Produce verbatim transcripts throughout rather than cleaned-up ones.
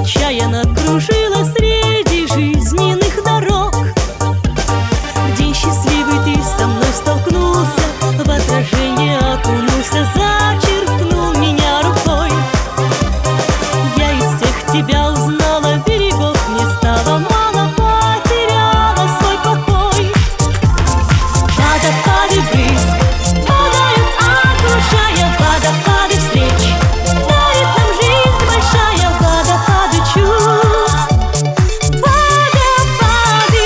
нечаянно кружила среди жизненных дорог. В день счастливый ты со мной столкнулся, в отражение окунулся, зачерпнул меня рукой. Я из всех тебя узнала, берегов мне стало мало, потеряла свой покой. Водопады брызг падают, окружая, водопады встреч дарит нам жизнь большая, водопады чувств, водопады.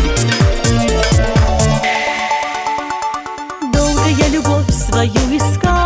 Долго я любовь свою искала,